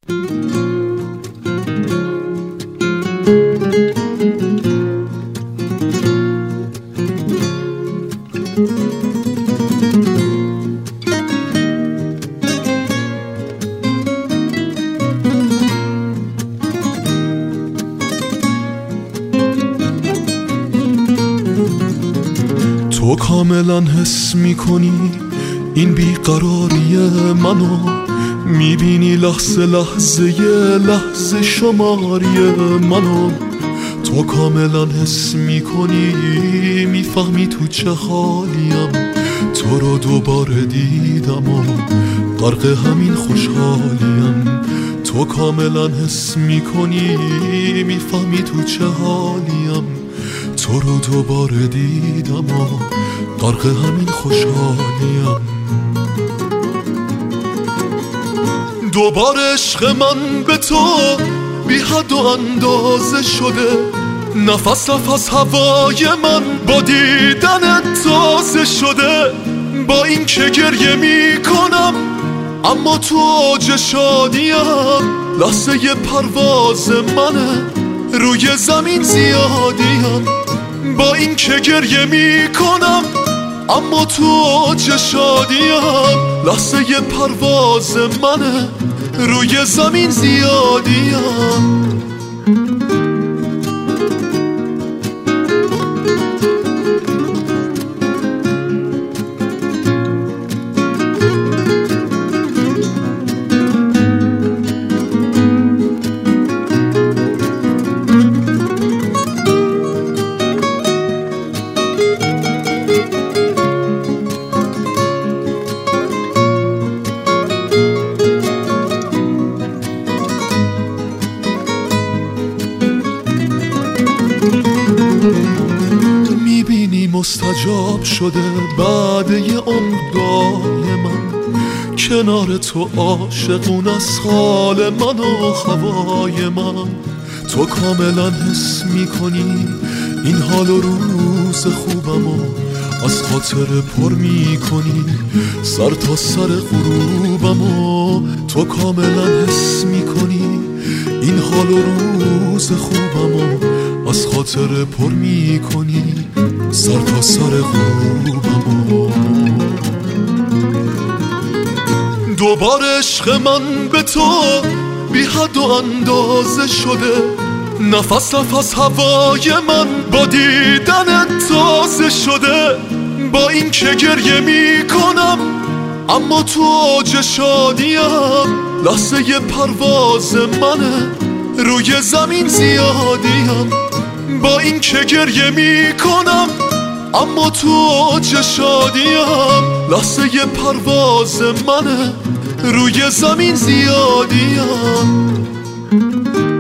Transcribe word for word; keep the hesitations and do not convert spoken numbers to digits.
تو کاملا حس میکنی این بیقراری منو، میبینی لحظه لحظه لحظه شماری منو. تو کاملا حس میکنی، میفهمی تو چه حالیم، تو رو دوباره دیدم و غرق همین خوشحالیم. تو کاملا حس میکنی، میفهمی تو چه حالیم، تو رو دوباره دیدم و غرق همین خوشحالیم. دوباره عشق من به تو بی حد و اندازه شده، نفس نفس هوای من با دیدن تازه شده. با این که گریه می کنم اما تو اوج شادیم، لحظه پرواز منه روی زمین زیادیم. با این که گریه می کنم اما تو اوج شادیم، لحظه پرواز منه روی زمین زیادیم. میبینی مستجاب شده بعد یه عمرای من، کنار تو عاشقون از حال من و هوای من. تو کاملا حس میکنی این حال و روز خوبمو، از خاطر پر میکنی سر تا سر غروبمو. تو کاملا حس میکنی این حال و روز خوبمو، از خاطر پر میکنی سر تا سر غروبمو. دوباره عشق من به تو بی حد و اندازه شده، نفس نفس هوای من با دیدن تازه شده. با این که گریه می کنم اما تو اوج شادیم، لحظه پرواز منه روی زمین زیادیم. با این که گریه می کنم اما تو اوج شادیم، لحظه پرواز منه روی زمین زیادیم.